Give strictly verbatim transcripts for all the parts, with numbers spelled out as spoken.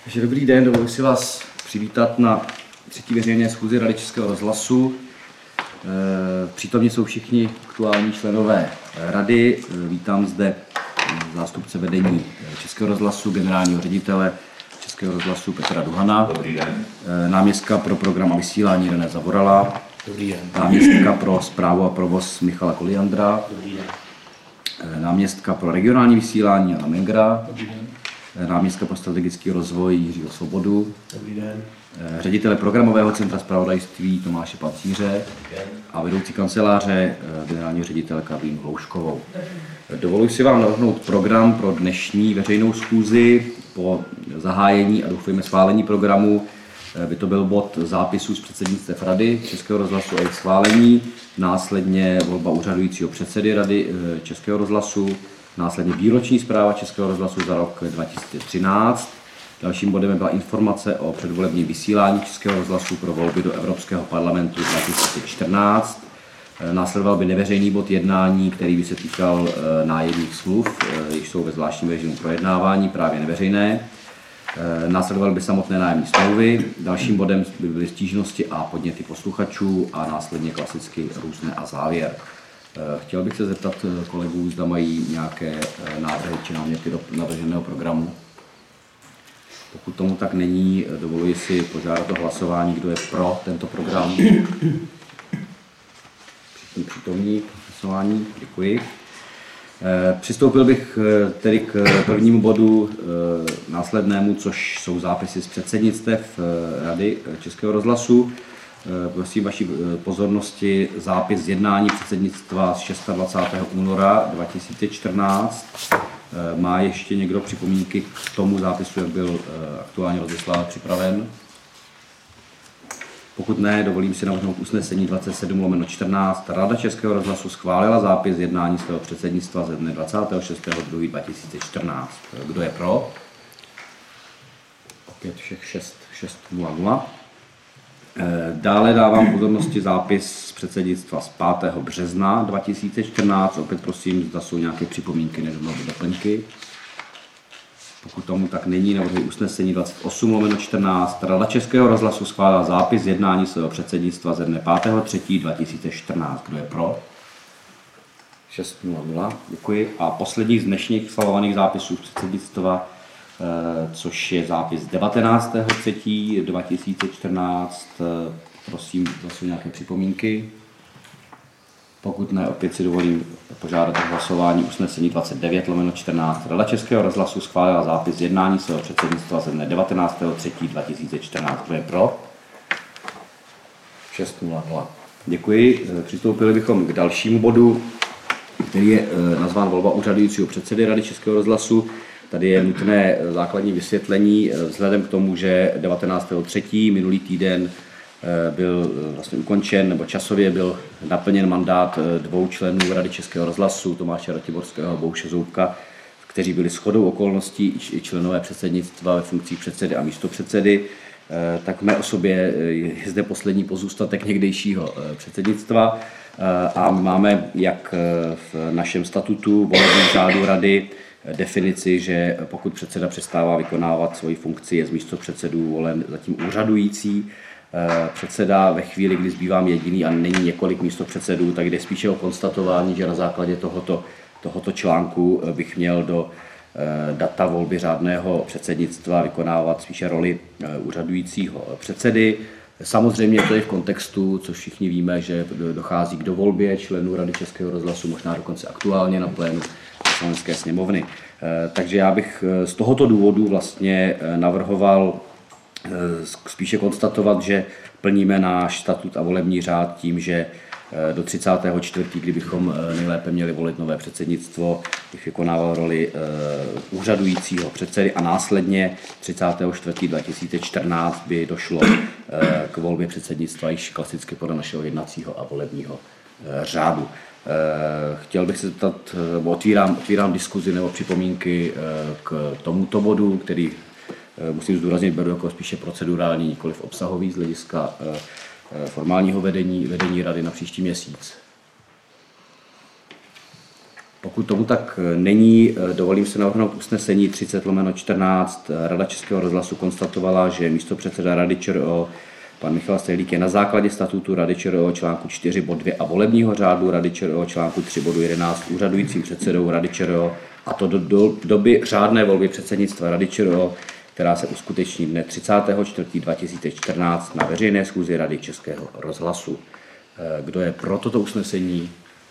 Takže dobrý den, dovoluji si vás přivítat na třetí veřejné schůzi Rady Českého rozhlasu. Přítomně jsou všichni aktuální členové rady. Vítám zde zástupce vedení Českého rozhlasu, generálního ředitele Českého rozhlasu Petra Duhana. Dobrý den. Náměstka pro program a vysílání René Zavorala. Dobrý den. Náměstka pro správu a provoz Michala Koliandra. Dobrý den. Náměstka pro regionální vysílání Jana Mengra. Dobrý den. Náměstka pro strategický rozvoj Jiřího Svobodu. Dobrý den. Ředitele programového centra zpravodajství Tomáše Pancíře a vedoucí kanceláře generálního ředitele Karolínu Hlouškovou. Dovoluji si vám navrhnout program pro dnešní veřejnou schůzi. Po zahájení a doufujeme schválení programu by to byl bod zápisů z předsednictv Rady Českého rozhlasu a jejich schválení, následně volba úřadujícího předsedy Rady Českého rozhlasu, následně výroční zpráva Českého rozhlasu za rok dva tisíce třináct. Dalším bodem byla informace o předvolebním vysílání Českého rozhlasu pro volby do Evropského parlamentu dva tisíce čtrnáct. Následoval by neveřejný bod jednání, který by se týkal nájemních smluv, jež jsou ve zvláštním režimu projednávání, právě neveřejné. Následovaly by samotné nájemní smlouvy. Dalším bodem by byly stížnosti a podněty posluchačů a následně klasicky různé a závěr. Chtěl bych se zeptat kolegů, zda mají nějaké návrhy či náměty do navrženého programu. Pokud tomu tak není, dovoluji si požádat o hlasování, kdo je pro tento program. Všichni přítomní hlasování, děkuji. Přistoupil bych tedy k prvnímu bodu následnému, což jsou zápisy z předsednictev Rady Českého rozhlasu. Prosím vaší pozornosti zápis z jednání předsednictva z dvacátého šestého února dva tisíce čtrnáct. Má ještě někdo připomínky k tomu zápisu, jak byl aktuálně rozeslán připraven? Pokud ne, dovolím si navrhnout usnesení dvacet sedm lomeno čtrnáct. Rada Českého rozhlasu schválila zápis z jednání svého předsednictva ze dne dvacátého šestého druhého dva tisíce čtrnáct. Kdo je pro? Opět všech šest, šest nula nula. Dále dávám pozornosti zápis z předsednictva z pátého března dva tisíce čtrnáct. Opět prosím, zda jsou nějaké připomínky nebo doplňky. Pokud tomu tak není, navrhuji usnesení dvacet osm lomeno čtrnáct. Rada Českého rozhlasu schválila zápis z jednání svého předsednictva ze dne pátého třetího dva tisíce čtrnáct. Kdo je pro? šest nula nula. Děkuji. A poslední z dnešních schvalovaných zápisů předsednictva, což je zápis devatenáctého třetího dva tisíce čtrnáct. Prosím, zase nějaké připomínky. Pokud ne, opět si dovolím požádat o hlasování usnesení dvacet devět lomeno čtrnáct. Rada Českého rozhlasu schválila zápis jednání svého předsednictva ze dne devatenáctého třetího dva tisíce čtrnáct. Kdo je pro? šest nula nula. Děkuji. Přistoupili bychom k dalšímu bodu, který je nazván volba úřadujícího předsedy Rady Českého rozhlasu. Tady je nutné základní vysvětlení vzhledem k tomu, že devatenáctého třetího minulý týden byl vlastně ukončen, nebo časově byl naplněn mandát dvou členů Rady Českého rozhlasu, Tomáše Ratiborského a Bohuše Zoubka, kteří byli shodou okolností i členové předsednictva ve funkcích předsedy a místopředsedy. Tak v mé osobě je zde poslední pozůstatek někdejšího předsednictva a máme jak v našem statutu volebním řádu Rady definici, že pokud předseda přestává vykonávat svoji funkci, je z místopředsedů volen zatím úřadující předseda. Ve chvíli, kdy zbývám jediný a není několik místopředsedů, tak jde spíše o konstatování, že na základě tohoto, tohoto článku bych měl do data volby řádného předsednictva vykonávat spíše roli úřadujícího předsedy. Samozřejmě to je v kontextu, co všichni víme, že dochází k dovolbě členů Rady Českého rozhlasu, možná dokonce aktuálně na plénu Poslanecké sněmovny. Takže já bych z tohoto důvodu vlastně navrhoval spíše konstatovat, že plníme náš statut a volební řád tím, že do třicátého čtvrtého kdybychom nejlépe měli volit nové předsednictvo, bych vykonával roli úřadujícího předsedy a následně třicátého čtvrtého dva tisíce čtrnáct by došlo k volbě předsednictva již klasicky podle našeho jednacího a volebního řádu. Chtěl bych se zeptat, otvírám, otvírám diskuzi nebo připomínky k tomuto bodu, který musím zdůraznit, beru jako spíše procedurální, nikoliv obsahový z hlediska formálního vedení, vedení rady na příští měsíc. Pokud Pokud tomu tak není, dovolím se navrhnout usnesení třicet lomeno čtrnáct. Rada Českého rozhlasu konstatovala, že místopředseda Rady ČRO pan Michal Stehlík je na základě statutu Rady ČRO článku čtyři bod dvě a volebního řádu Rady ČRO článku tři bodu jedenáct úřadujícím předsedou Rady ČRO, a to do, do doby řádné volby předsednictva Rady ČRO, která se uskuteční dne třicátého čtvrtého dva tisíce čtrnáct na veřejné schůzi Rady Českého rozhlasu. Kdo je pro toto usnesení?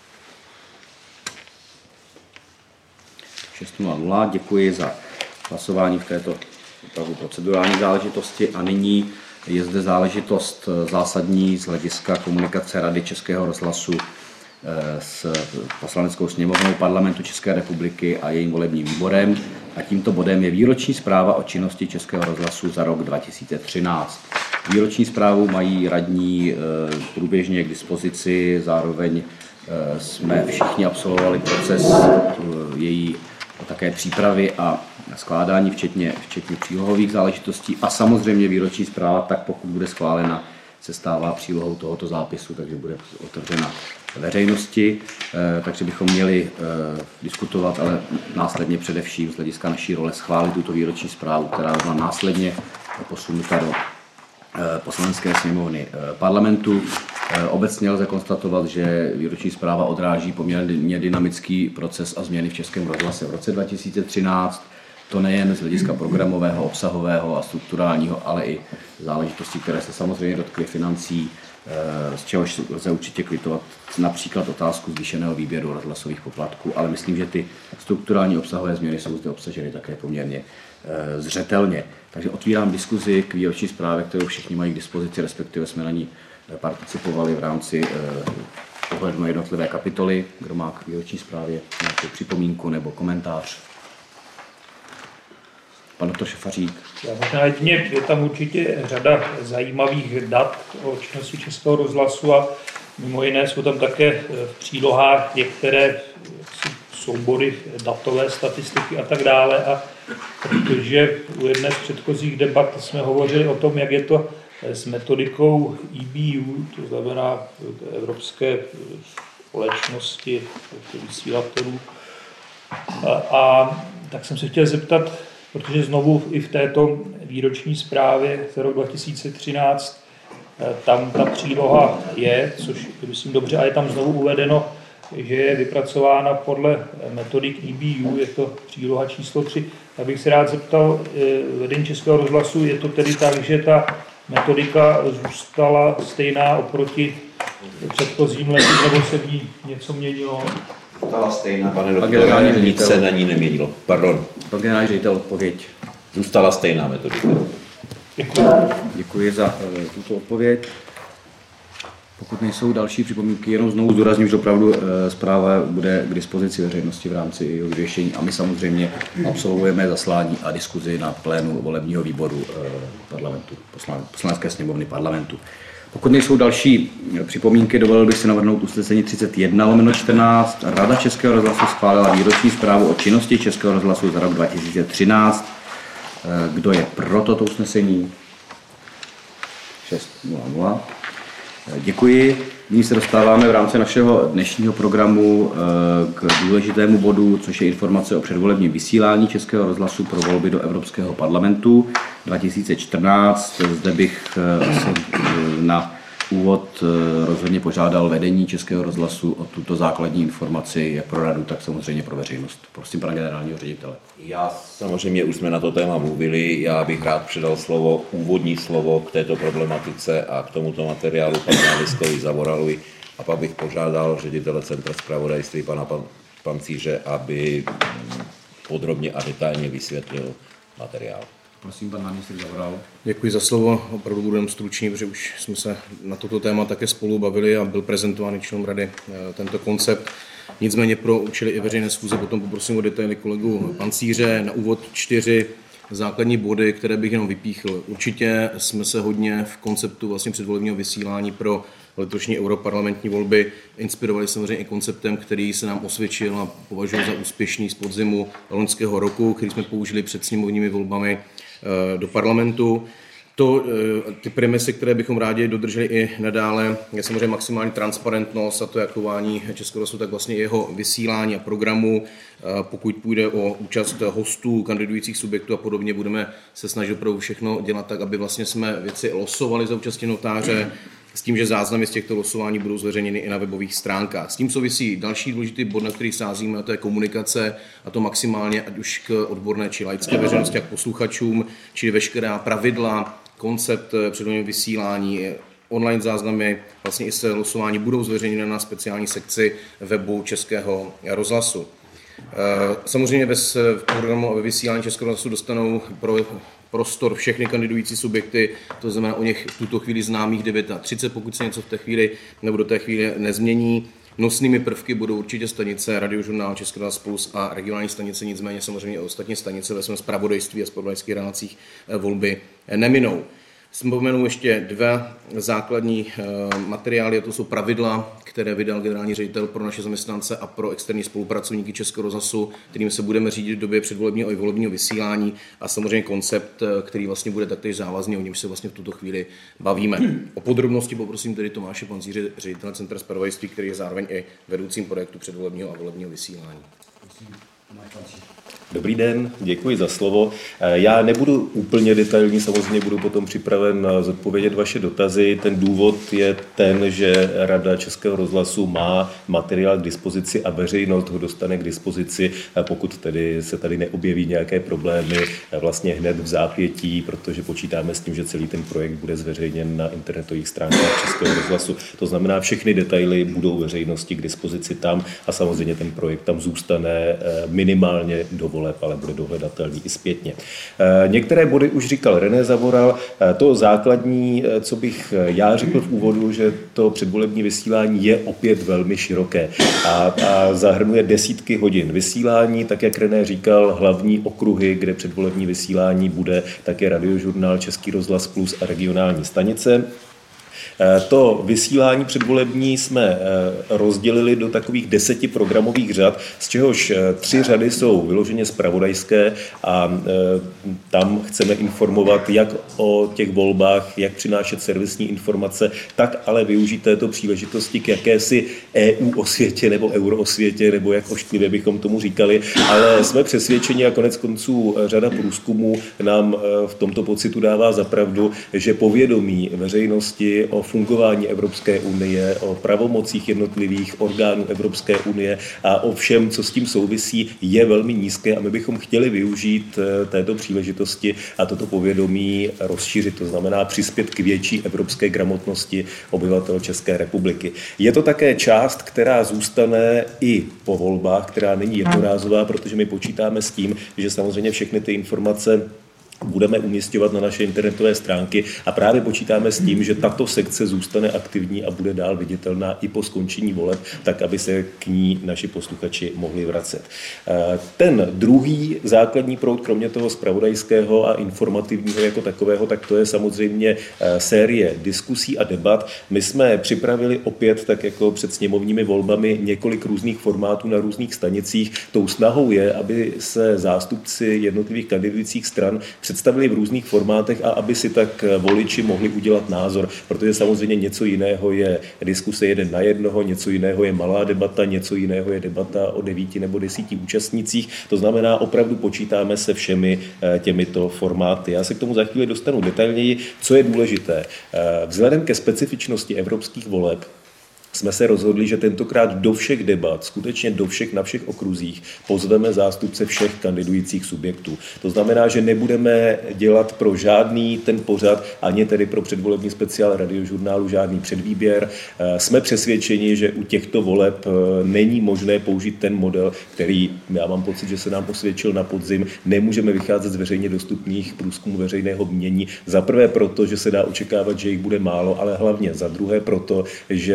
šest nula nula. Děkuji za hlasování v této opravdu procedurální záležitosti a nyní je zde záležitost zásadní z hlediska komunikace Rady Českého rozhlasu s Poslaneckou sněmovnou Parlamentu České republiky a jejím volebním výborem. A tímto bodem je výroční zpráva o činnosti Českého rozhlasu za rok dva tisíce třináct. Výroční zprávu mají radní průběžně k dispozici, zároveň jsme všichni absolvovali proces její také přípravy a skládání, včetně, včetně přílohových záležitostí a samozřejmě výroční zpráva, tak pokud bude schválena, se stává přílohou tohoto zápisu, takže bude otevřena veřejnosti, takže bychom měli diskutovat, ale následně především z hlediska naší role schválit tuto výroční zprávu, která byla následně posunuta do Poslanecké sněmovny Parlamentu. Obecně lze konstatovat, že výroční zpráva odráží poměrně dynamický proces a změny v Českém rozhlase v roce dva tisíce třináct. To nejen z hlediska programového, obsahového a strukturálního, ale i záležitostí, které se samozřejmě dotkly financí, z čehož lze určitě kvitovat například otázku zvýšeného výběru rozhlasových poplatků, ale myslím, že ty strukturální obsahové změny jsou zde obsaženy také poměrně zřetelně. Takže otvírám diskuzi k výroční zprávě, kterou všichni mají k dispozici, respektive jsme na ní participovali v rámci pohledu na jednotlivé kapitoly. Kdo má k výroční zprávě nějakou připomínku nebo komentář? Pan doktor Šafařík. Já možná jedině, je tam určitě řada zajímavých dat o činnosti Českého rozhlasu a mimo jiné jsou tam také v přílohách některé soubory datové statistiky a tak dále. A protože u jedné z předchozích debat jsme hovořili o tom, jak je to s metodikou E B U, to znamená Evropské společnosti vysílatelů. A, a tak jsem se chtěl zeptat, protože znovu i v této výroční zprávě za rok dva tisíce třináct tam ta příloha je, což je myslím dobře, a je tam znovu uvedeno, že je vypracována podle metodik E B U, je to příloha číslo tři. Já bych se rád zeptal vedení Českého rozhlasu, je to tedy tak, že ta metodika zůstala stejná oproti předchozím letům, nebo se v ní něco měnilo? Zůstala stejná, pane doktore, nic se na ní neměnilo. Pardon. Pan generální ředitel, odpověď. Zůstala stejná metodika. Děkuji. Děkuji za uh, tuto odpověď. Pokud nejsou další připomínky, jenom znovu zdůrazním, že opravdu uh, zpráva bude k dispozici veřejnosti v rámci jeho vyvěšení a my samozřejmě absolvujeme zaslání a diskuzi na plénu volebního výboru uh, parlamentu, poslan, poslanecké sněmovny parlamentu. Pokud nejsou další připomínky, dovolil bych si navrhnout usnesení třicet jedna lomeno čtrnáct. Rada Českého rozhlasu schválila výroční zprávu o činnosti Českého rozhlasu za rok dva tisíce třináct. Kdo je pro toto usnesení? šest nula nula. Děkuji. Nyní se dostáváme v rámci našeho dnešního programu k důležitému bodu, což je informace o předvolebním vysílání Českého rozhlasu pro volby do Evropského parlamentu dva tisíce čtrnáct. Zde bych asi na úvod rozhodně požádal vedení Českého rozhlasu o tuto základní informaci, jak pro radu, tak samozřejmě pro veřejnost. Prosím pana generálního ředitele. Já samozřejmě už jsme na to téma mluvili, já bych rád předal slovo, úvodní slovo k této problematice a k tomuto materiálu panu náměstkovi Zavoralovi a pak bych požádal ředitele Centra zpravodajství pana pan, Pancíře, aby podrobně a detailně vysvětlil materiál. Prosím, pan náměstek Zavoral. Děkuji za slovo. Opravdu budeme struční, protože už jsme se na toto téma také spolu bavili a byl prezentován členům rady tento koncept. Nicméně pro účely i veřejné schůze potom poprosím o detaily kolegu Pancíře. Na úvod čtyři základní body, které bych jenom vypíchl. Určitě jsme se hodně v konceptu vlastně předvolebního vysílání pro letošní europarlamentní volby inspirovali samozřejmě i konceptem, který se nám osvědčil a považuji za úspěšný z podzimu loňského roku, který jsme použili před sněmovními volbami do parlamentu. To, ty premisy, které bychom rádi dodrželi i nadále, je samozřejmě maximální transparentnost a to jak chování Českého rozhlasu, tak vlastně jeho vysílání a programu. Pokud půjde o účast hostů, kandidujících subjektů a podobně, budeme se snažit opravdu všechno dělat tak, aby vlastně jsme věci losovali za účasti notáře, s tím, že záznamy z těchto losování budou zveřejněny i na webových stránkách. S tím souvisí další důležitý bod, na který sázíme, a to je komunikace, a to maximálně ať už k odborné či laické veřejnosti a k posluchačům, čili veškerá pravidla, koncept předvolebního vysílání, online záznamy, vlastně i se losování budou zveřejněny na speciální sekci webu Českého rozhlasu. Samozřejmě ve programu a ve vysílání Českého rozhlasu dostanou pro prostor všechny kandidující subjekty, to znamená o něch v tuto chvíli známých třicet devět, pokud se něco v té chvíli nebo do té chvíli nezmění. Nosnými prvky budou určitě stanice Radiožurnál, Český rozhlas Plus a regionální stanice, nicméně samozřejmě ostatní stanice ve svém zpravodajství a zpravodajských relacích volby neminou. Vzpomenu ještě dva základní materiály, a to jsou pravidla, které vydal generální ředitel pro naše zaměstnance a pro externí spolupracovníky Českého rozhlasu, kterým se budeme řídit v době předvolebního i volebního vysílání, a samozřejmě koncept, který vlastně bude taktéž závazný, o němž se vlastně v tuto chvíli bavíme. O podrobnosti poprosím tedy Tomáše Panzíře, ředitele Centra zpravodajství, který je zároveň i vedoucím projektu předvolebního a volebního vysílání. Dobrý den, děkuji za slovo. Já nebudu úplně detailní, samozřejmě budu potom připraven zodpovědět vaše dotazy. Ten důvod je ten, že Rada Českého rozhlasu má materiál k dispozici a veřejnost ho dostane k dispozici, pokud tedy se tady neobjeví nějaké problémy vlastně hned v zápětí, protože počítáme s tím, že celý ten projekt bude zveřejněn na internetových stránkách Českého rozhlasu. To znamená, všechny detaily budou veřejnosti k dispozici tam a samozřejmě ten projekt tam zůstane minimálně do voleb, ale bude dohledatelný i zpětně. Některé body už říkal René Zavoral. To základní, co bych já řekl v úvodu, že to předvolební vysílání je opět velmi široké a, a zahrnuje desítky hodin vysílání, tak jak René říkal, hlavní okruhy, kde předvolební vysílání bude, také Radiožurnál, Český rozhlas Plus a regionální stanice. To vysílání předvolební jsme rozdělili do takových deseti programových řad, z čehož tři řady jsou vyloženě zpravodajské a tam chceme informovat jak o těch volbách, jak přinášet servisní informace, tak ale využít této příležitosti k jakési E U osvětě nebo euro osvětě, nebo jak ošklivě bychom tomu říkali, ale jsme přesvědčeni a konec konců řada průzkumů nám v tomto pocitu dává za pravdu, že povědomí veřejnosti o fungování Evropské unie, o pravomocích jednotlivých orgánů Evropské unie a o všem, co s tím souvisí, je velmi nízké a my bychom chtěli využít této příležitosti a toto povědomí rozšířit, to znamená přispět k větší evropské gramotnosti obyvatel České republiky. Je to také část, která zůstane i po volbách, která není jednorázová, protože my počítáme s tím, že samozřejmě všechny ty informace budeme umisťovat na naše internetové stránky a právě počítáme s tím, že tato sekce zůstane aktivní a bude dál viditelná i po skončení voleb, tak aby se k ní naši posluchači mohli vracet. Ten druhý základní proud, kromě toho zpravodajského a informativního jako takového, tak to je samozřejmě série diskusí a debat. My jsme připravili opět, tak jako před sněmovními volbami, několik různých formátů na různých stanicích. Tou snahou je, aby se zástupci jednotlivých kandidujících stran představili v různých formátech a aby si tak voliči mohli udělat názor, protože samozřejmě něco jiného je diskuse jeden na jednoho, něco jiného je malá debata, něco jiného je debata o devíti nebo desíti účastnících. To znamená, opravdu počítáme se všemi těmito formáty. Já se k tomu za chvíli dostanu detailněji. Co je důležité? Vzhledem ke specifičnosti evropských voleb jsme se rozhodli, že tentokrát do všech debat, skutečně do všech na všech okruzích, pozveme zástupce všech kandidujících subjektů. To znamená, že nebudeme dělat pro žádný ten pořad, ani tedy pro předvolební speciál Radiožurnálu žádný předvýběr. Jsme přesvědčeni, že u těchto voleb není možné použít ten model, který, já mám pocit, že se nám osvědčil na podzim. Nemůžeme vycházet z veřejně dostupných průzkumů veřejného mínění. Za prvé proto, že se dá očekávat, že jich bude málo, ale hlavně za druhé proto, že těžko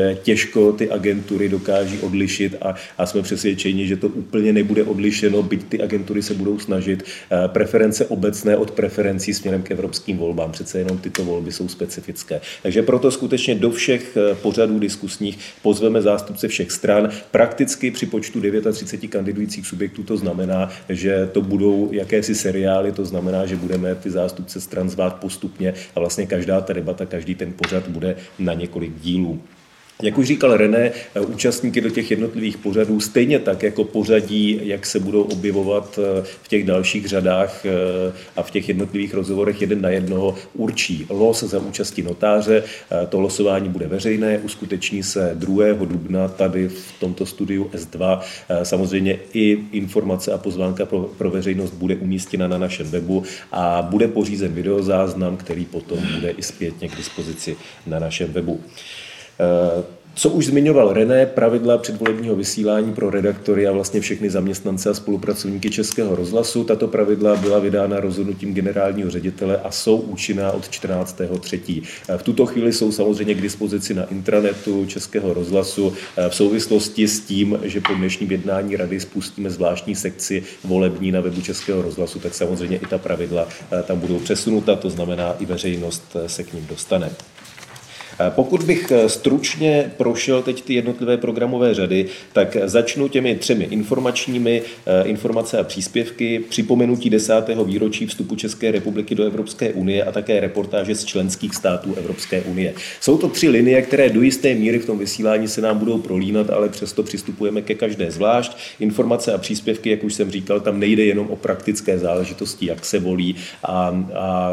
těžko ty agentury dokáží odlišit a, a jsme přesvědčeni, že to úplně nebude odlišeno, byť ty agentury se budou snažit. Preference obecné od preferencí směrem k evropským volbám. Přece jenom tyto volby jsou specifické. Takže proto skutečně do všech pořadů diskusních pozveme zástupce všech stran. Prakticky při počtu třicet devět kandidujících subjektů to znamená, že to budou jakési seriály, to znamená, že budeme ty zástupce stran zvát postupně a vlastně každá ta debata, každý ten pořad bude na několik dílů. Jak už říkal René, účastníky do těch jednotlivých pořadů stejně tak jako pořadí, jak se budou objevovat v těch dalších řadách a v těch jednotlivých rozhovorech jeden na jednoho, určí los za účasti notáře. To losování bude veřejné, uskuteční se druhého dubna tady v tomto studiu S dva. Samozřejmě i informace a pozvánka pro, pro veřejnost bude umístěna na našem webu a bude pořízen videozáznam, který potom bude i zpětně k dispozici na našem webu. Co už zmiňoval René, pravidla předvolebního vysílání pro redaktory a vlastně všechny zaměstnance a spolupracovníky Českého rozhlasu. Tato pravidla byla vydána rozhodnutím generálního ředitele a jsou účinná od čtrnáctého třetího V tuto chvíli jsou samozřejmě k dispozici na intranetu Českého rozhlasu v souvislosti s tím, že po dnešním jednání rady spustíme zvláštní sekci volební na webu Českého rozhlasu, tak samozřejmě i ta pravidla tam budou přesunuta, to znamená i veřejnost se k ním dostane. Pokud bych stručně prošel teď ty jednotlivé programové řady, tak začnu těmi třemi informačními, informace a příspěvky, připomenutí desátého výročí vstupu České republiky do Evropské unie a také reportáže z členských států Evropské unie. Jsou to tři linie, které do jisté míry v tom vysílání se nám budou prolínat, ale přesto přistupujeme ke každé zvlášť. Informace a příspěvky, jak už jsem říkal, tam nejde jenom o praktické záležitosti, jak se volí a, a,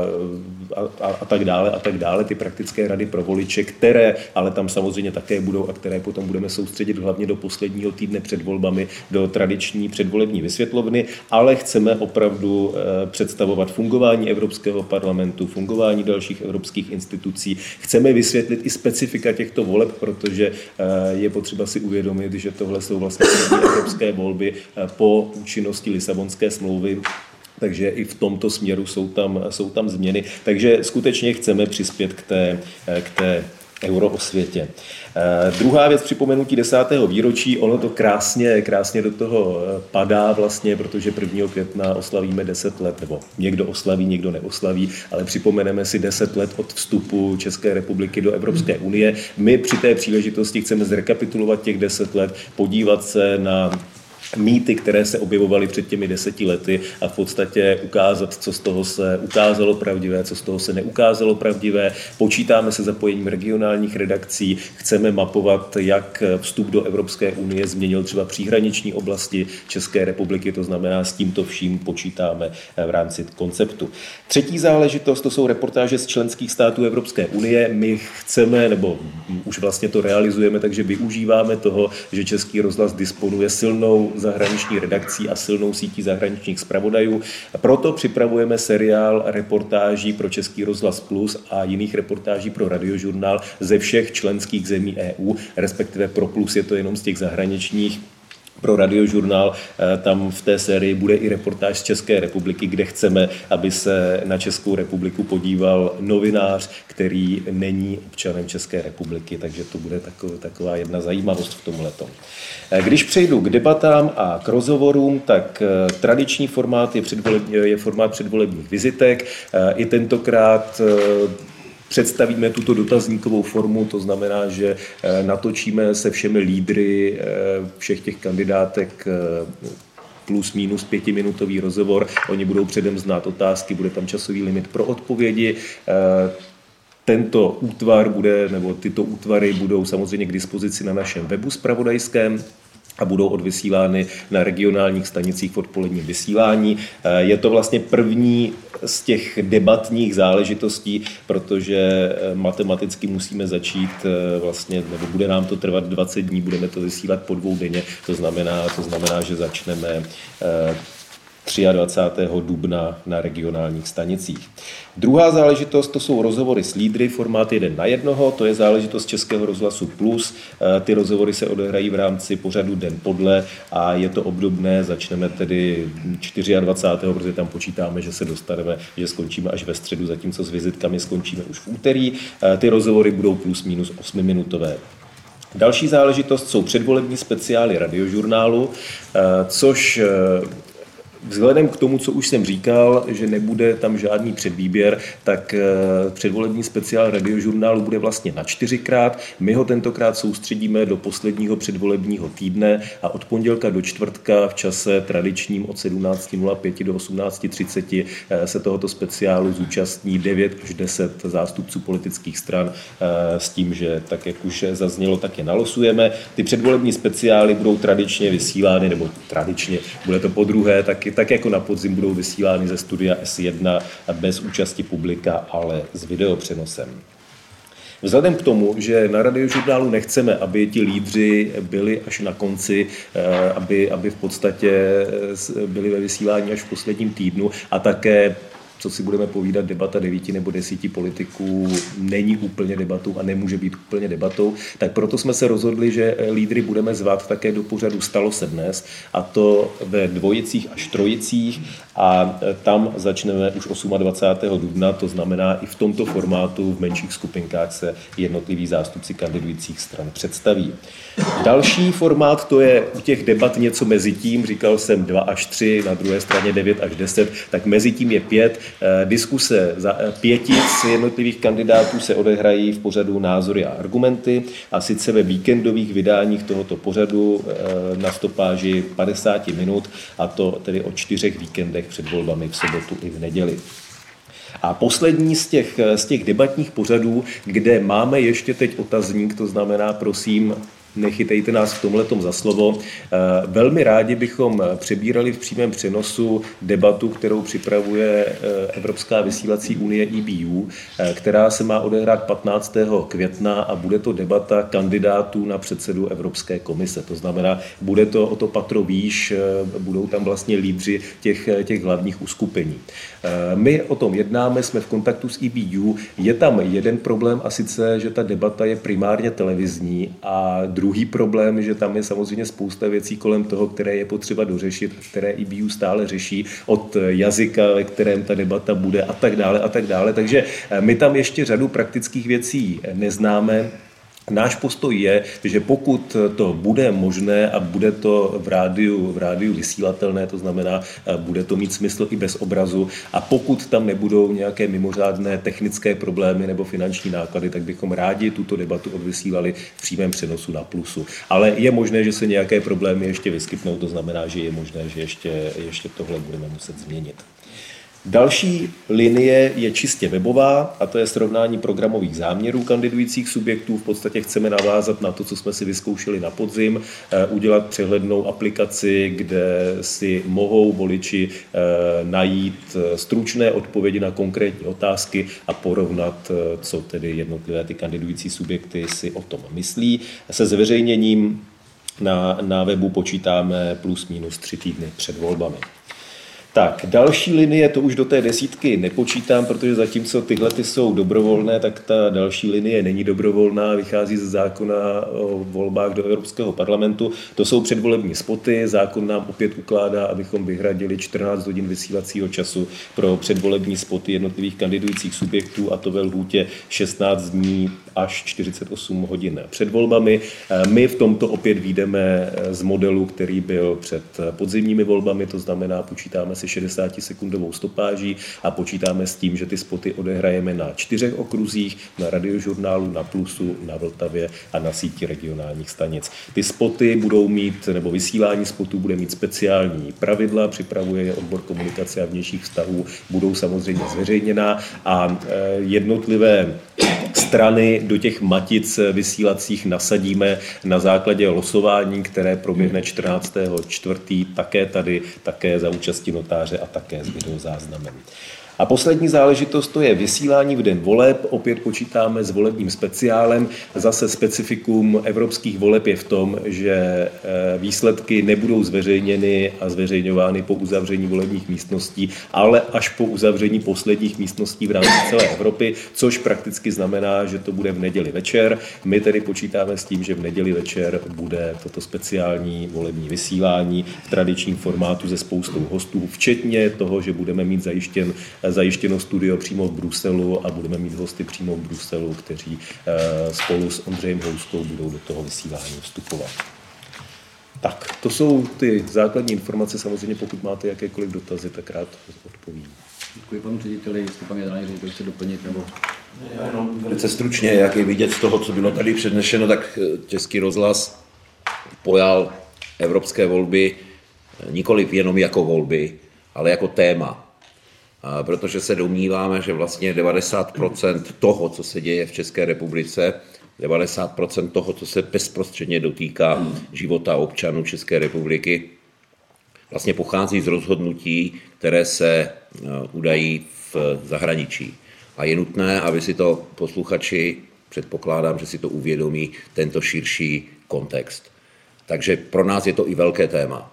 a, a tak dále a tak dále, ty praktické rady pro voliče, které ale tam samozřejmě také budou a které potom budeme soustředit hlavně do posledního týdne před volbami, do tradiční předvolební vysvětlovny, ale chceme opravdu představovat fungování Evropského parlamentu, fungování dalších evropských institucí. Chceme vysvětlit i specifika těchto voleb, protože je potřeba si uvědomit, že tohle jsou vlastně evropské volby po účinnosti Lisabonské smlouvy. Takže i v tomto směru jsou tam, jsou tam změny. Takže skutečně chceme přispět k té, k té euroosvětě. Uh, druhá věc, připomenutí desátého výročí, ono to krásně, krásně do toho padá vlastně, protože prvního května oslavíme deset let, nebo někdo oslaví, někdo neoslaví, ale připomeneme si deset let od vstupu České republiky do Evropské unie. My při té příležitosti chceme zrekapitulovat těch deset let, podívat se na mýty, které se objevovaly před těmi deseti lety a v podstatě ukázat, co z toho se ukázalo pravdivé, co z toho se neukázalo pravdivé. Počítáme se zapojením regionálních redakcí, chceme mapovat, jak vstup do Evropské unie změnil třeba příhraniční oblasti České republiky, to znamená, s tímto vším počítáme v rámci konceptu. Třetí záležitost, to jsou reportáže z členských států Evropské unie. My chceme, nebo už vlastně to realizujeme, takže využíváme toho, že Český rozhlas disponuje silnou zahraniční redakcí a silnou sítí zahraničních zpravodajů. Proto připravujeme seriál reportáží pro Český rozhlas Plus a jiných reportáží pro Radiožurnál ze všech členských zemí E U, respektive pro Plus je to jenom z těch zahraničních. Pro Radiožurnál tam v té sérii bude i reportáž z České republiky, kde chceme, aby se na Českou republiku podíval novinář, který není občanem České republiky, takže to bude taková jedna zajímavost v tomhletom. Když přejdu k debatám a k rozhovorům, tak tradiční formát je, je formát předvolebních vizitek. I tentokrát představíme tuto dotazníkovou formu, to znamená, že natočíme se všemi lídry všech těch kandidátek plus minus pětiminutový rozhovor. Oni budou předem znát otázky, bude tam časový limit pro odpovědi. Tento útvar bude, nebo tyto útvary budou samozřejmě k dispozici na našem webu zpravodajském a budou odvysílány na regionálních stanicích v odpoledním vysílání. Je to vlastně první z těch debatních záležitostí, protože matematicky musíme začít vlastně, nebo bude nám to trvat dvacet dní, budeme to vysílat po dvou denně, to znamená, to znamená, že začneme dvacátého třetího dubna na regionálních stanicích. Druhá záležitost, to jsou rozhovory s lídry, formát jeden na jednoho, to je záležitost Českého rozhlasu Plus. Ty rozhovory se odehrají v rámci pořadu Den podle a je to obdobné, začneme tedy dvacátého čtvrtého protože tam počítáme, že se dostaneme, že skončíme až ve středu, zatímco s vizitkami skončíme už v úterý. Ty rozhovory budou plus minus osmiminutové. Další záležitost jsou předvolební speciály Radiožurnálu, což vzhledem k tomu, co už jsem říkal, že nebude tam žádný předvýběr, tak předvolební speciál Radiožurnálu bude vlastně na čtyřikrát. My ho tentokrát soustředíme do posledního předvolebního týdne a od pondělka do čtvrtka v čase tradičním od sedmnáct nula pět do osmnáct třicet se tohoto speciálu zúčastní devět až deset zástupců politických stran s tím, že tak, jak už zaznělo, tak je nalosujeme. Ty předvolební speciály budou tradičně vysílány, nebo tradičně, bude to podruhé, taky tak jako na podzim budou vysílány ze studia S jedna bez účasti publika, ale s videopřenosem. Vzhledem k tomu, že na Radiožurnálu nechceme, aby ti lídři byli až na konci, aby, aby v podstatě byli ve vysílání až v posledním týdnu a také, co si budeme povídat, debata devíti nebo desíti politiků není úplně debatou a nemůže být úplně debatou, tak proto jsme se rozhodli, že lídry budeme zvát také do pořadu Stalo se dnes, a to ve dvojicích až trojicích, a tam začneme už dvacátého osmého dubna, to znamená i v tomto formátu v menších skupinkách se jednotliví zástupci kandidujících stran představí. Další formát, to je u těch debat něco mezi tím, říkal jsem dva až tři, na druhé straně devět až deset, tak mezi tím je pět. Diskuse za pětic jednotlivých kandidátů se odehrají v pořadu Názory a argumenty, a sice ve víkendových vydáních tohoto pořadu na stopáži padesát minut, a to tedy o čtyřech víkendech před volbami v sobotu i v neděli. A poslední z těch, z těch debatních pořadů, kde máme ještě teď otazník, to znamená, prosím, nechytejte nás v tomhletom za slovo. Velmi rádi bychom přebírali v přímém přenosu debatu, kterou připravuje Evropská vysílací unie E B U, která se má odehrát patnáctého května, a bude to debata kandidátů na předsedu Evropské komise. To znamená, bude to o to patro výš, budou tam vlastně lídři těch, těch hlavních uskupení. My o tom jednáme, jsme v kontaktu s E B U. Je tam jeden problém, a sice, že ta debata je primárně televizní, a druhý problém, že tam je samozřejmě spousta věcí kolem toho, které je potřeba dořešit, které E B U stále řeší, od jazyka, ve kterém ta debata bude, a tak dále a tak dále. Takže my tam ještě řadu praktických věcí neznáme. Náš postoj je, že pokud to bude možné a bude to v rádiu, v rádiu vysílatelné, to znamená, bude to mít smysl i bez obrazu, a pokud tam nebudou nějaké mimořádné technické problémy nebo finanční náklady, tak bychom rádi tuto debatu odvysílali v přímém přenosu na Plusu. Ale je možné, že se nějaké problémy ještě vyskytnou, to znamená, že je možné, že ještě, ještě tohle budeme muset změnit. Další linie je čistě webová, a to je srovnání programových záměrů kandidujících subjektů. V podstatě chceme navázat na to, co jsme si vyzkoušeli na podzim, udělat přehlednou aplikaci, kde si mohou voliči najít stručné odpovědi na konkrétní otázky a porovnat, co tedy jednotlivé ty kandidující subjekty si o tom myslí. Se zveřejněním na, na webu počítáme plus minus tři týdny před volbami. Tak, další linie, to už do té desítky nepočítám, protože zatímco tyhle ty jsou dobrovolné, tak ta další linie není dobrovolná, vychází ze zákona o volbách do Evropského parlamentu. To jsou předvolební spoty, zákon nám opět ukládá, abychom vyhradili čtrnáct hodin vysílacího času pro předvolební spoty jednotlivých kandidujících subjektů, a to ve lhůtě šestnáct dní až čtyřicet osm hodin před volbami. My v tomto opět vyjdeme z modelu, který byl před podzimními volbami, to znamená, počítáme si šedesátisekundovou stopáží a počítáme s tím, že ty spoty odehrajeme na čtyřech okruzích, na Radiožurnálu, na Plusu, na Vltavě a na síti regionálních stanic. Ty spoty budou mít, nebo vysílání spotů bude mít speciální pravidla, připravuje je odbor komunikace a vnějších vztahů, budou samozřejmě zveřejněná, a jednotlivé strany do těch matic vysílacích nasadíme na základě losování, které proběhne čtrnáctého čtvrtého také tady, také za účasti notáře a také s videozáznamem. A poslední záležitost, to je vysílání v den voleb. Opět počítáme s volebním speciálem. Zase specifikum evropských voleb je v tom, že výsledky nebudou zveřejněny a zveřejňovány po uzavření volebních místností, ale až po uzavření posledních místností v rámci celé Evropy, což prakticky znamená, že to bude v neděli večer. My tedy počítáme s tím, že v neděli večer bude toto speciální volební vysílání v tradičním formátu se spoustou hostů, včetně toho, že budeme mít zajištěn zajištěno studio přímo v Bruselu a budeme mít hosty přímo v Bruselu, kteří spolu s Ondřejem Houskou budou do toho vysílání vstupovat. Tak, to jsou ty základní informace. Samozřejmě, pokud máte jakékoliv dotazy, tak rád odpovím. Děkuji panu řediteli, jestli pan generální ředitel chce doplnit, nebo... Jenom velice stručně, jak je vidět z toho, co bylo tady přednešeno, tak Český rozhlas pojal evropské volby nikoliv jenom jako volby, ale jako téma. A protože se domníváme, že vlastně devadesát procent toho, co se děje v České republice, devadesát procent toho, co se bezprostředně dotýká života občanů České republiky, vlastně pochází z rozhodnutí, které se udají v zahraničí. A je nutné, aby si to posluchači, předpokládám, že si to uvědomí, tento širší kontext. Takže pro nás je to i velké téma.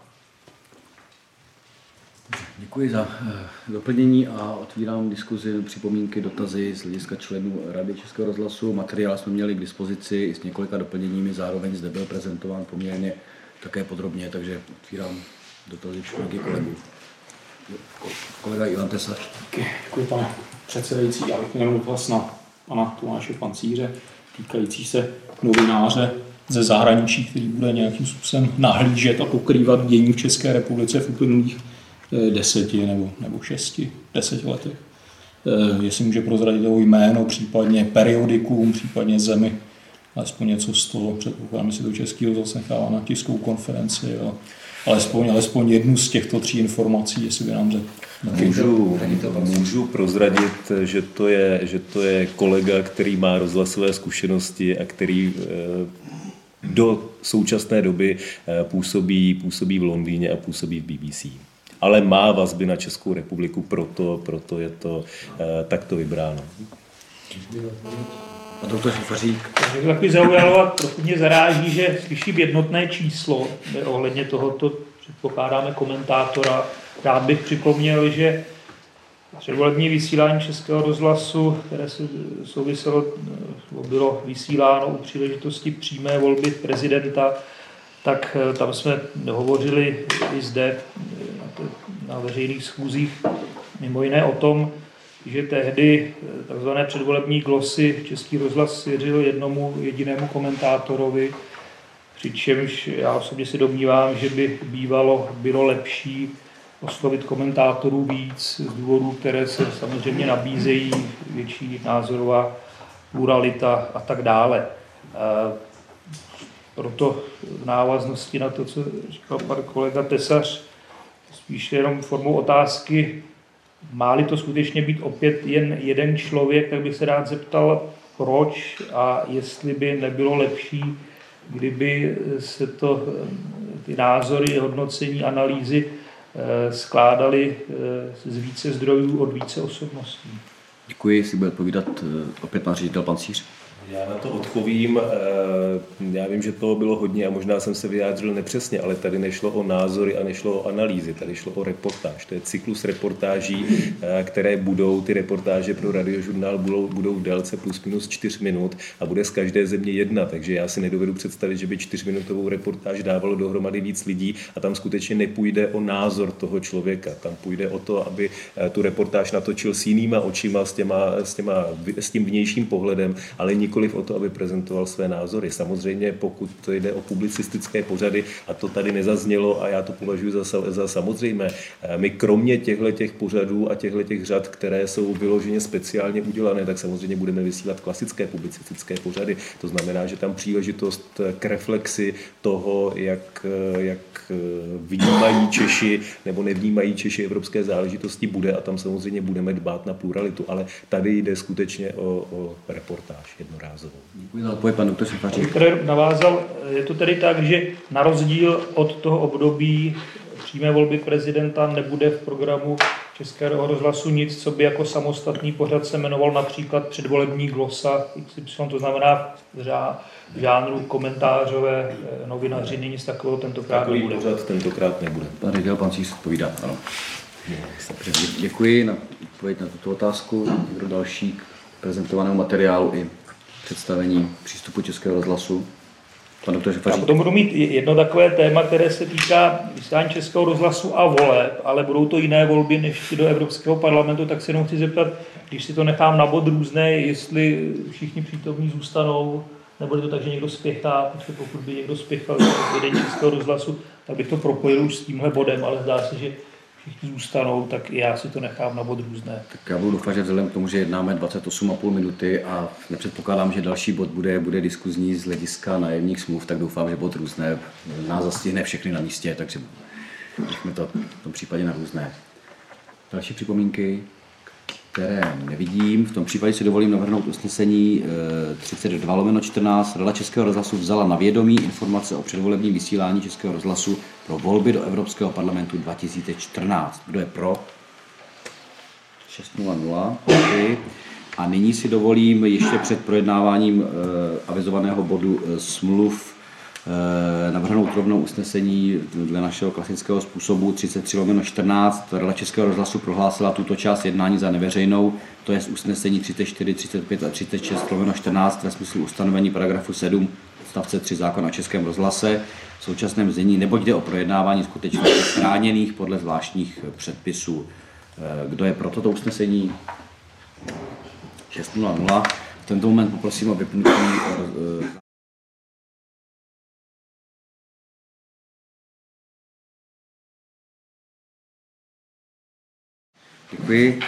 Děkuji za doplnění a otvírám diskuzi, připomínky, dotazy z hlediska členů Rady Českého rozhlasu. Materiál jsme měli k dispozici i s několika doplněními, zároveň zde byl prezentován poměrně také podrobně, takže otvírám dotazy členky kolegů. Kolega Ivan Tesař. Děkuji, pane předsedající. Já bych měl dotaz na pana Tomáše Pancíře, týkající se novináře ze zahraničí, který bude nějakým způsobem nahlížet a pokrývat dění v České republice v uplynulých deseti nebo, nebo šesti, deseti letech. Jestli může prozradit toho jméno, případně periodikum, případně zemi, alespoň něco z toho, předpokládám, si to Český rozhlas nechává na tiskovou konferenci, jo. Alespoň, alespoň jednu z těchto tří informací, jestli by nám řekl. Můžu, můžu prozradit, že to, je, že to je kolega, který má rozhlasové zkušenosti a který do současné doby působí, působí v Londýně a působí v B B C. Ale má vazby na Českou republiku, proto, proto je to takto vybráno. A doktor Šafařík. Takže takový zaujalo a trochu mě zaráží, že slyším jednotné číslo ohledně tohoto, předpokládáme, komentátora. Rád bych připomněl, že předvolební vysílání Českého rozhlasu, které se souviselo, bylo vysíláno u příležitosti přímé volby prezidenta, tak tam jsme hovořili i zde na veřejných schůzích mimo jiné o tom, že tehdy takzvané předvolební glosy Český rozhlas svěřil jednomu jedinému komentátorovi, přičemž já osobně si domnívám, že by bývalo bylo lepší oslovit komentátorů víc z důvodů, které se samozřejmě nabízejí, větší názorová pluralita a tak dále. Proto v návaznosti na to, co říkal pan kolega Tesař, spíše jenom formou otázky, má-li to skutečně být opět jen jeden člověk, tak bych se rád zeptal, proč a jestli by nebylo lepší, kdyby se to, ty názory, hodnocení, analýzy skládaly z více zdrojů od více osobností. Děkuji, si bude odpovídat opět pan ředitel Pancíř. Já na to odpovím. Já vím, že toho bylo hodně a možná jsem se vyjádřil nepřesně, ale tady nešlo o názory a nešlo o analýzy, tady šlo o reportáž. To je cyklus reportáží, které budou, ty reportáže pro Radiožurnál budou, budou v délce plus minus čtyř minut a bude z každé země jedna, takže já si nedovedu představit, že by čtyřminutovou reportáž dávalo dohromady víc lidí a tam skutečně nepůjde o názor toho člověka. Tam půjde o to, aby tu reportáž natočil s jinýma očima, s, těma, s, těma, s tím vnějším pohledem, ale nikoliv o to, aby prezentoval své názory. Samozřejmě, pokud to jde o publicistické pořady, a to tady nezaznělo a já to považuji za, za samozřejmé, my kromě těchto těch pořadů a těchto těch řad, které jsou vyloženě speciálně udělané, tak samozřejmě budeme vysílat klasické publicistické pořady. To znamená, že tam příležitost k reflexi toho, jak, jak vnímají Češi nebo nevnímají Češi evropské záležitosti bude a tam samozřejmě budeme dbát na pluralitu, ale tady jde skutečně o, o reportáž jednorázovou. Děkuji za odpověď, pan doktor Šafařík. Který navázal, je to tedy tak, že na rozdíl od toho období přímé volby prezidenta nebude v programu Českého rozhlasu nic, co by jako samostatný pořad se jmenoval například předvolební glosa iks ypsilon, to znamená v žánru komentářové novinařiny, nic takového tentokrát Takový nebude. pořad tentokrát nebude. Pan ředitel Pancíř odpovídá, ano. Děkuji na odpověď na tuto otázku. Někdo další k prezentovanému materiálu i představení přístupu Českého rozhlasu? Pan doktor Já Šafařík. potom budu mít jedno takové téma, které se týká vysílání Českého rozhlasu a voleb, ale budou to jiné volby než ty do Evropského parlamentu, tak se jenom chci zeptat, když si to nechám na bod různé, jestli všichni přítomní zůstanou, nebo je to tak, že někdo spěchá, protože pokud by někdo spěchal do vedení Českého rozhlasu, tak bych to propojil už s tímhle bodem, ale zdá se, že všichni zůstanou, tak i já si to nechám na bod různé. Tak já budu doufat, že vzhledem k tomu, že jednáme dvacet osm a půl minuty a nepředpokládám, že další bod bude, bude diskuzní z hlediska nájemních smluv, tak doufám, že bod různé nás zastihne všechny na místě, takže nechme to v tom případě na různé. Další připomínky, které nevidím. V tom případě si dovolím navrhnout usnesení třicet dva lomeno čtrnáct. Rada Českého rozhlasu vzala na vědomí informace o předvolebním vysílání Českého rozhlasu pro volby do Evropského parlamentu dva tisíce čtrnáct. Kdo je pro? šest nula nula. A nyní si dovolím ještě před projednáváním avizovaného bodu smluv navrhnout rovnou usnesení dle našeho klasického způsobu třicet tři lomeno čtrnáct. Rada Českého rozhlasu prohlásila tuto část jednání za neveřejnou, to je usnesení třicet čtyři, třicet pět a třicet šest lomeno čtrnáct ve smyslu ustanovení paragrafu sedm odstavce tři zákona o Českém rozhlase v současném znění, neboť jde o projednávání skutečností chráněných podle zvláštních předpisů. Kdo je pro toto usnesení? šest nula nula. V tento moment poprosím o vypnutí. Děkuji.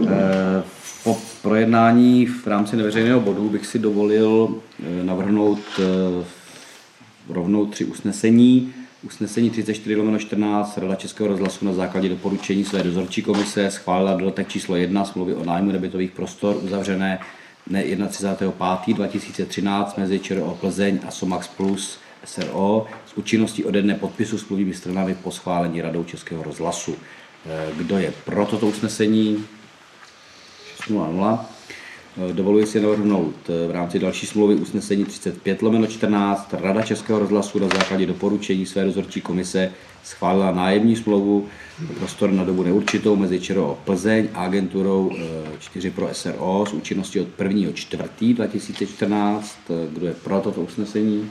Po projednání v rámci neveřejného bodu bych si dovolil navrhnout rovnou tři usnesení. Usnesení třicet čtyři lomeno čtrnáct. Rada Českého rozhlasu na základě doporučení své dozorčí komise schválila dodatek číslo jedna smlouvy o nájmu nebytových prostor uzavřené dne třicátého prvního pátého dva tisíce třináct mezi ČRO Plzeň a Somax Plus S R O s účinností ode dne podpisu smluvními stranami po schválení Radou Českého rozhlasu. Kdo je pro toto usnesení? šest nula nula. Dovoluji si navrhnout v rámci další smlouvy usnesení třicet pět lomeno čtrnáct. Rada Českého rozhlasu na základě doporučení své dozorčí komise schválila nájemní smlouvu prostor na dobu neurčitou mezi ČRO Plzeň a agenturou čtyři pro S R O s účinností od prvního čtvrtého dva tisíce čtrnáct. Kdo je pro toto usnesení?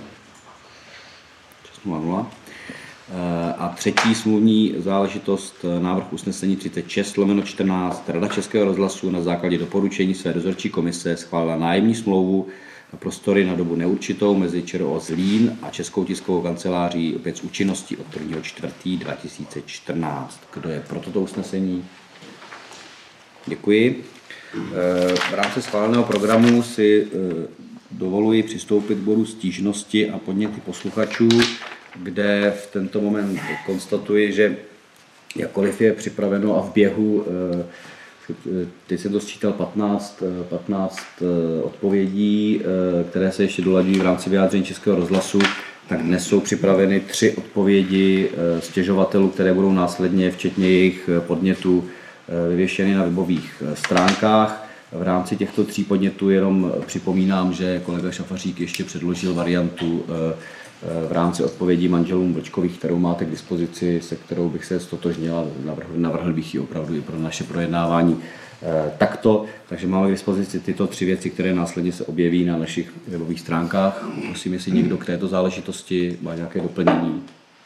šest nula nula. A třetí smluvní záležitost, návrh usnesení třicet šest lomeno čtrnáct. Rada Českého rozhlasu na základě doporučení své dozorčí komise schválila nájemní smlouvu na prostory na dobu neurčitou mezi ČRO Zlín a Českou tiskovou kanceláří opět s účinností od prvního čtvrtého dva tisíce čtrnáct. Kdo je pro toto usnesení? Děkuji. V rámci schváleného programu si dovoluji přistoupit k bodu stížnosti a podněty posluchačů, kde v tento moment konstatuji, že jakkoliv je připraveno a v běhu, teď jsem to sčítal patnáct, patnáct odpovědí, které se ještě dolaďují v rámci vyjádření Českého rozhlasu, tak dnes jsou připraveny tři odpovědi stěžovatelů, které budou následně, včetně jejich podnětů, vyvěšeny na webových stránkách. V rámci těchto tří podnětů jenom připomínám, že kolega Šafařík ještě předložil variantu v rámci odpovědí manželům Vlčkových, kterou máte k dispozici, se kterou bych se stotožnil a navrhl, navrhl bych ji opravdu i pro naše projednávání takto. Takže máme k dispozici tyto tři věci, které následně se objeví na našich webových stránkách. Prosím, jestli někdo k této záležitosti má nějaké doplnění.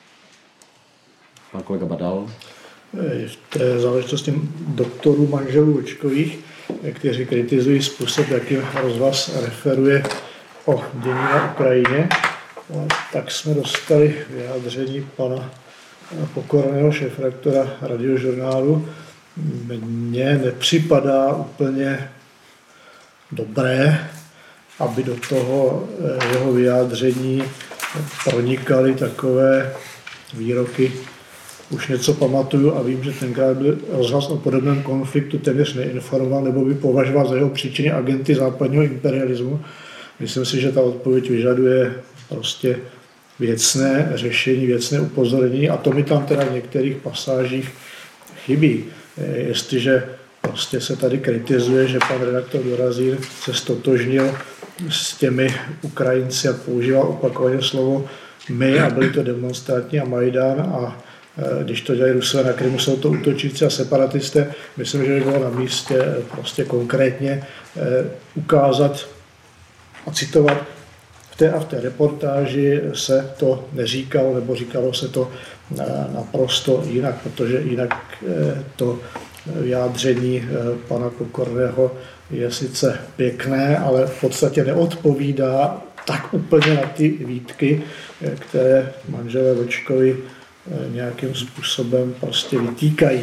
Pan kolega Badal. V té záležitosti doktorů manželů Vlčkových, kteří kritizují způsob, jakým rozhlas referuje o dění na Ukrajině, tak jsme dostali vyjádření pana Pokorného, šéfredaktora Radiožurnálu. Mně nepřipadá úplně dobré, aby do toho jeho vyjádření pronikaly takové výroky. Už něco pamatuju a vím, že tenkrát byl rozhlas o podobném konfliktu téměř neinformoval nebo by považoval za jeho příčiny agenty západního imperialismu. Myslím si, že ta odpověď vyžaduje prostě věcné řešení, věcné upozornění a to mi tam teda v některých pasážích chybí. Jestliže prostě se tady kritizuje, že pan redaktor Dorazín se stotožnil s těmi Ukrajinci a používal opakovaně slovo my a byli to demonstranti a Majdan a když to dělají Rusové na Krymu, jsou to útočíci a separatisté. Myslím, že by bylo na místě prostě konkrétně ukázat a citovat v té a v té reportáži se to neříkalo, nebo říkalo se to naprosto jinak, protože jinak to vyjádření pana Pokorného je sice pěkné, ale v podstatě neodpovídá tak úplně na ty výtky, které manželé Vlčkovi nějakým způsobem prostě vytýkají.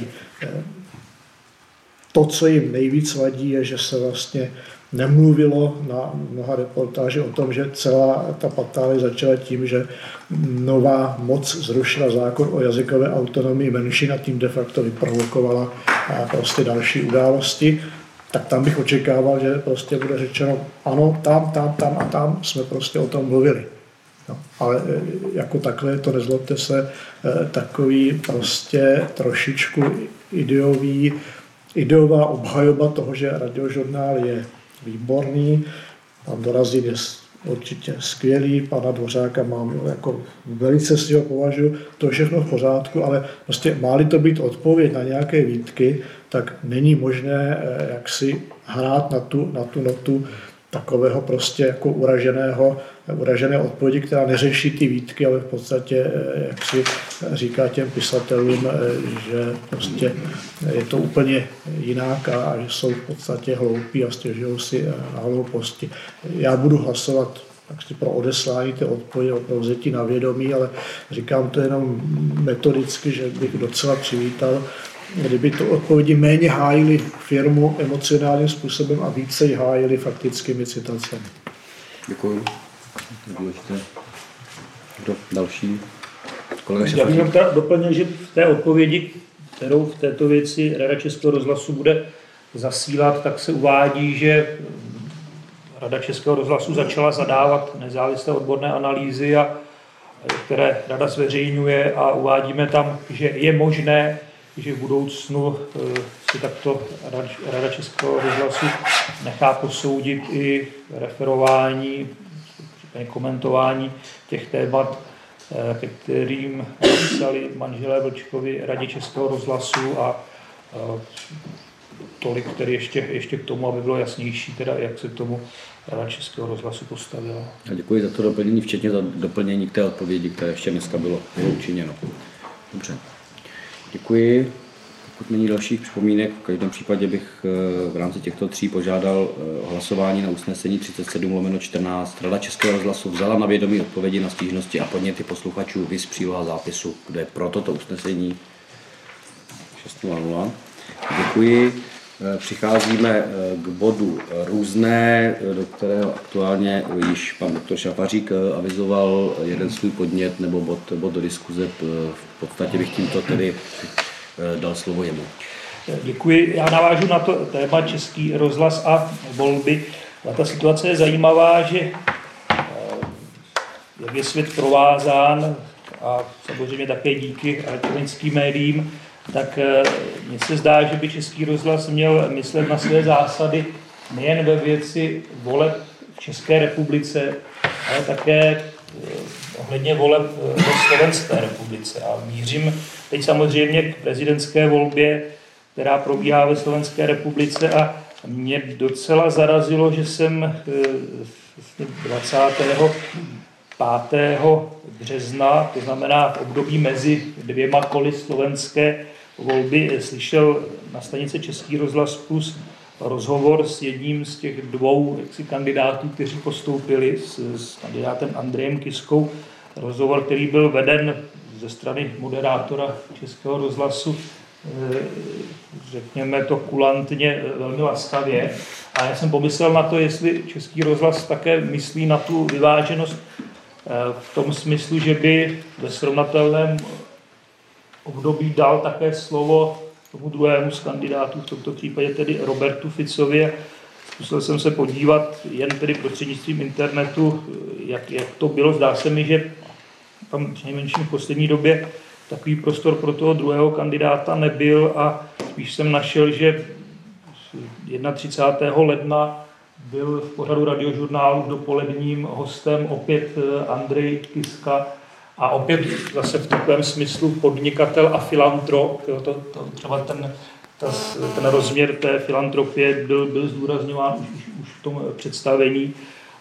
To, co jim nejvíc vadí, je, že se vlastně nemluvilo na mnoha reportáži o tom, že celá ta patálie začala tím, že nová moc zrušila zákon o jazykové autonomii menšin a tím de facto vyprovokovala prostě další události. Tak tam bych očekával, že prostě bude řečeno, ano, tam, tam, tam a tam jsme prostě o tom mluvili. No, ale jako takhle, to nezlobte se, takový prostě trošičku ideový, ideová obhajoba toho, že radiožurnál je výborný, pan Dorazín je určitě skvělý, pana Dvořáka mám jako velice si ho považuji, to je všechno v pořádku, ale prostě má-li to být odpověď na nějaké výtky, tak není možné jaksi hrát na tu, na tu notu takového prostě jako uraženého, uražené odpovědi, která neřeší ty výtky, ale v podstatě, jak si říká těm pisatelům, že prostě je to úplně jinak a že jsou v podstatě hloupí a stěžují si na hlouposti. Já budu hlasovat pro odeslání té odpovědi, pro vzetí na vědomí, ale říkám to jenom metodicky, že bych docela přivítal, kdyby to odpovědi méně hájili firmu emocionálním způsobem a více ji hájili faktickými citacemi. Děkuji. Důležité. Kdo další? Kolega Já bych doplnil, že v té odpovědi, kterou v této věci Rada Českého rozhlasu bude zasílat, tak se uvádí, že Rada Českého rozhlasu začala zadávat nezávislé odborné analýzy, a, které Rada zveřejňuje, a uvádíme tam, že je možné, že v budoucnu si takto Rada Českého rozhlasu nechá posoudit i referování, komentování těch témat, ke kterým psali manželé Vlčkovi Radě Českého rozhlasu, a tolik tedy ještě, ještě k tomu, aby bylo jasnější, teda, jak se k tomu Rada Českého rozhlasu postavila. A děkuji za to doplnění, včetně za doplnění k té odpovědi, které ještě dneska bylo, bylo učiněno. Dobře. Děkuji. Pokud není dalších připomínek, v každém případě bych v rámci těchto tří požádal o hlasování na usnesení třicet sedm lomeno čtrnáct. Rada Českého rozhlasu vzala na vědomí odpovědi na stížnosti a podněty posluchačů, viz příloha zápisu. Kdo je pro toto usnesení? šest nula nula. Děkuji. Přicházíme k bodu různé, do kterého aktuálně již pan doktor Šafařík avizoval jeden svůj podnět nebo bod, bod do diskuze. V podstatě bych tímto tedy dal slovo jemu. Děkuji. Já navážu na to téma Český rozhlas a volby. A ta situace je zajímavá, že jak je svět provázán, a samozřejmě také díky elektronickým médiím, tak mně se zdá, že by Český rozhlas měl myslet na své zásady nejen ve věci voleb v České republice, ale také ohledně voleb ve Slovenské republice. A mířím teď samozřejmě k prezidentské volbě, která probíhá ve Slovenské republice, a mě docela zarazilo, že jsem dvacátého pátého března, to znamená v období mezi dvěma koly slovenské volby, slyšel na stanici Český rozhlas Plus rozhovor s jedním z těch dvou jaksi, kandidátů, kteří postoupili, s, s kandidátem Andrejem Kiskou. Rozhovor, který byl veden ze strany moderátora Českého rozhlasu, řekněme to kulantně, velmi laskavě. A já jsem pomyslel na to, jestli Český rozhlas také myslí na tu vyváženost v tom smyslu, že by ve srovnatelném období dal také slovo tomu druhému z kandidátů, v tomto případě tedy Robertu Ficovi. Zkusil jsem se podívat jen tedy prostřednictvím internetu, jak, jak to bylo. Zdá se mi, že tam nejmenším v poslední době takový prostor pro toho druhého kandidáta nebyl, a spíš jsem našel, že třicátého prvního ledna byl v pořadu radiožurnálu dopoledním hostem opět Andrej Kiska, a opět zase v takovém smyslu podnikatel a filantrop. To, to, třeba ten, ta, ten rozměr té filantropie byl, byl zdůrazňován už, už v tom představení.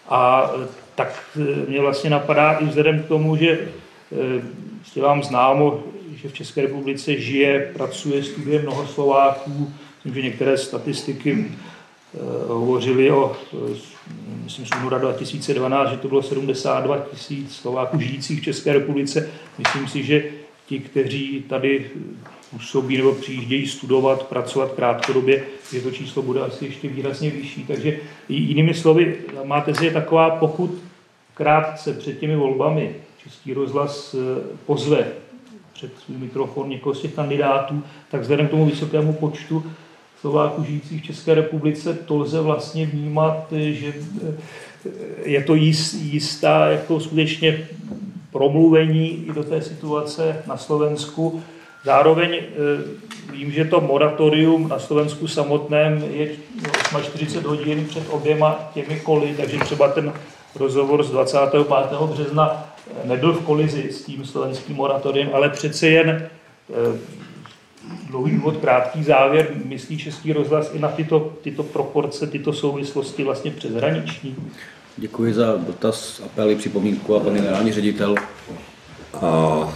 A tak mě vlastně napadá i vzhledem k tomu, že je vám známo, že v České republice žije, pracuje, studuje mnoho Slováků. Myslím, že některé statistiky hovořili o, myslím, z února dva tisíce dvanáct, že to bylo sedmdesát dva tisíc Slováků žijících v České republice. Myslím si, že ti, kteří tady působí nebo přijíždějí studovat, pracovat krátkodobě, že to číslo bude asi ještě výrazně vyšší. Takže jinými slovy, má teze je taková, pokud krátce před těmi volbami Český rozhlas pozve před svůj mikrofon někoho z těch kandidátů, tak vzhledem k tomu vysokému počtu Slováků žijících v České republice to lze vlastně vnímat, že je to jistá jako skutečně promluvení i do té situace na Slovensku. Zároveň vím, že to moratorium na Slovensku samotném je čtyřicet osm hodin před oběma těmi koly, takže třeba ten rozhovor z dvacátého pátého března nebyl v kolizi s tím slovenským moratoriem, ale přece jen dlouhý úvod, krátký závěr, myslí Český rozhlas i na tyto, tyto proporce, tyto souvislosti vlastně přeshraniční? Děkuji za dotaz, apely, připomínku a pan generální ředitel. A...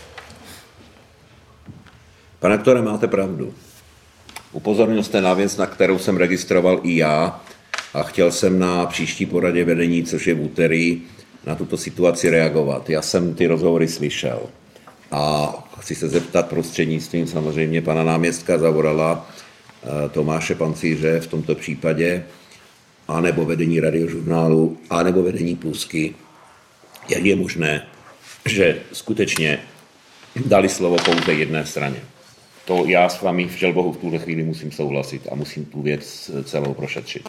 Pane doktore, máte pravdu. Upozornil jste na věc, na kterou jsem registroval i já a chtěl jsem na příští poradě vedení, což je v úterý, na tuto situaci reagovat. Já jsem ty rozhovory slyšel a chci se zeptat prostřednictvím samozřejmě pana náměstka Zavorala, Tomáše Pancíře v tomto případě, anebo vedení Radiožurnálu, anebo vedení Plusky, jak je možné, že skutečně dali slovo pouze jedné straně. To já s vámi v želbohu v tuhle chvíli musím souhlasit a musím tu věc celou prošetřit.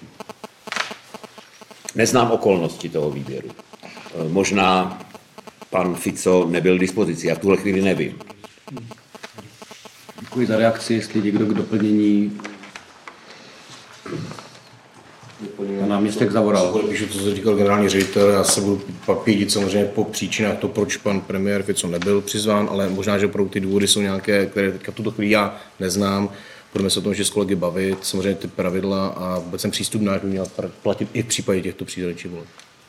Neznám okolnosti toho výběru. Možná pan Fico nebyl k dispozici, já v tuhle chvíli nevím. Děkuji za reakci, jestli někdo k doplnění. Pan náměstek Zavoral. Píšu to, co říkal generální ředitel, já se budu pak pídit samozřejmě po příčinách to, proč pan premiér Fico nebyl přizván, ale možná, že opravdu ty důvody jsou nějaké, které teďka tuto chvíli já neznám. Budeme se o tom ještě s kolegy bavit, samozřejmě ty pravidla a vůbec ten přístup náš by měl platit i v případě těchto příležitých voleb.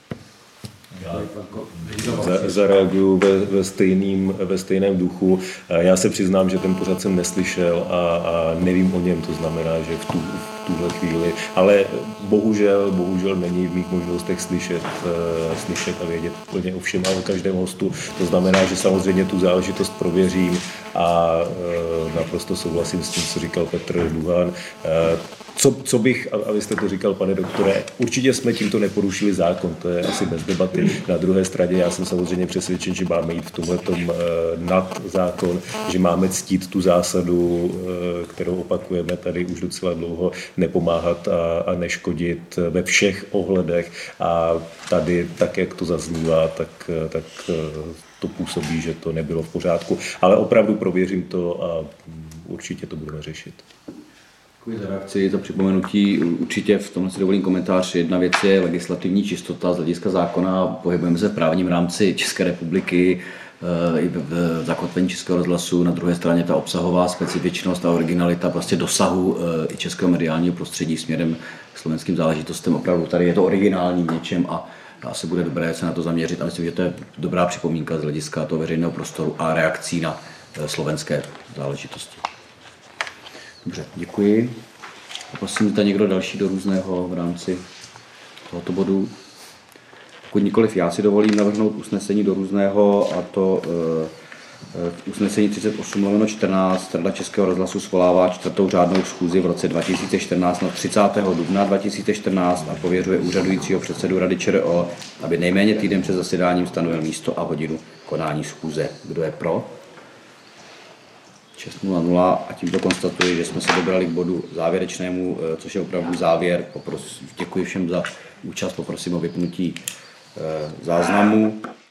Zareaguju ve, ve, stejným, ve stejném duchu. Já se přiznám, že ten pořad jsem neslyšel a, a nevím o něm, to znamená, že v, tu, v tuhle chvíli, ale bohužel, bohužel není v mých možnostech slyšet, slyšet a vědět úplně o všem a o každém hostu. To znamená, že samozřejmě tu záležitost prověřím a naprosto souhlasím s tím, co říkal Petr Duhan. Co, co bych, a vy jste to říkal, pane doktore, určitě jsme tímto neporušili zákon, to je asi bez debaty. Na druhé straně já jsem samozřejmě přesvědčen, že máme jít v tomhletom nad zákon, že máme ctít tu zásadu, kterou opakujeme tady už docela dlouho, nepomáhat a, a neškodit ve všech ohledech. A tady, tak jak to zaznívá, tak, tak to působí, že to nebylo v pořádku. Ale opravdu prověřím to a určitě to budeme řešit. Děkuji za reakci, za připomenutí. Určitě v tomhle si dovolím komentář. Jedna věc je legislativní čistota z hlediska zákona. Pohybujeme se v právním rámci České republiky, i v zakotvení Českého rozhlasu. Na druhé straně ta obsahová specifičnost a originalita prostě dosahu i českého mediálního prostředí směrem k slovenským záležitostem. Opravdu tady je to originální v něčem a asi bude dobré se na to zaměřit. A myslím, že to je dobrá připomínka z hlediska toho veřejného prostoru a reakcí na slovenské záležitosti. Dobře, děkuji. Prosím, zda někdo další do různého v rámci tohoto bodu. Pokud nikoliv, já si dovolím navrhnout usnesení do různého, a to uh, usnesení třicet osm lomeno čtrnáct. Rada Českého rozhlasu svolává čtvrtou řádnou schůzi v roce dva tisíce čtrnáct na třicátého dubna dva tisíce čtrnáct a pověřuje úřadujícího předsedu Rady ČRO, aby nejméně týden před zasedáním stanovil místo a hodinu konání schůze. Kdo je pro? šest nula nula a tímto konstatuji, že jsme se dobrali k bodu závěrečnému, což je opravdu závěr. Popros, děkuji všem za účast, poprosím o vypnutí záznamu.